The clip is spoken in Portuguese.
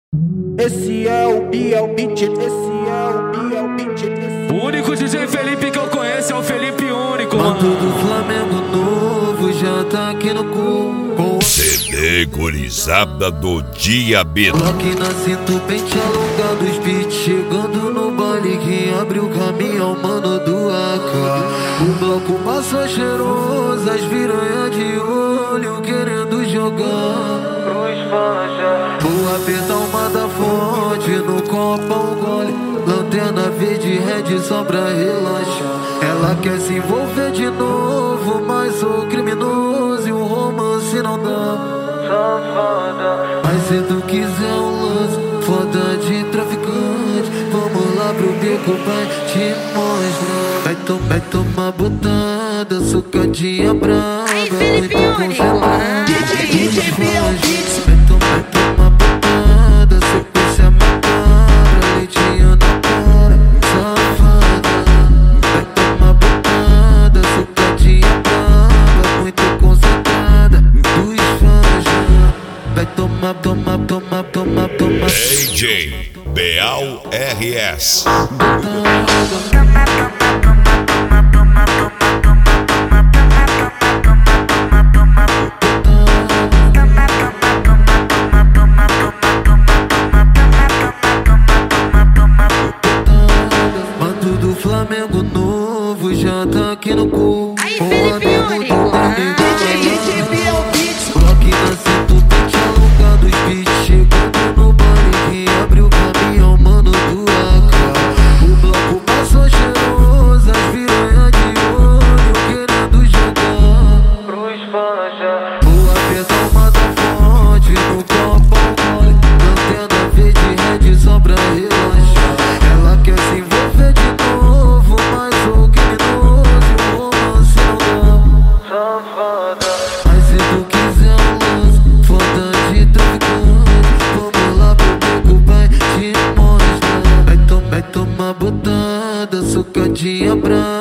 Esse é o Biel Beat, esse é o Biel Beat. O único DJ Felipe que eu conheço é o Felipe Único, mano. Manto do Flamengo novo já tá aqui no cu. CD Gurizada do Diabetes. Aqui na cinto, pente alongado, os beats chegando no baile. Quem abre o caminho é o mano do AK. O bloco passa cheiroso, as piranha de olho querendo jogar. Vou apertar uma da fonte, no copo um gole. Lanterna verde, red só pra relaxar. Ela quer se envolver de novo, mas sou criminoso e o romance não dá. Safada. Mas se tu quiser um lance, foda de traficante, vamos lá pro beco, vai te mostrar. Vai tomar botada, sucadinha brava. Aí, Felipe Único, DJ Biel Beats. Vai tomar botada, sequência macabra, leitinho na cara, safada. Vai tomar botada, sucadinha brava, muito concentrada, dos fãs já. Vai tomar. DJ Beal RS. Manto do Flamengo novo já tá aqui no cu. Aí, Felipe Único, DJ Biel Beats. Aqui na cinto, pente alongado, os beats chegando no baile. Quem abre o caminho é o mano do AK. O bloco passou cheiroso, as piranha de olho querendo jogar. Vou apertar uma da fonte, no copo um gole. Lanterna verde, red só pra relaxar. Ela quer se envolver de novo, mas sou criminoso e o romance não dá. Mas se tu quiser um lance, foda de traficante, vamos lá pro beco, vai te mostrar. Vai tomar botada, sucadinha brava.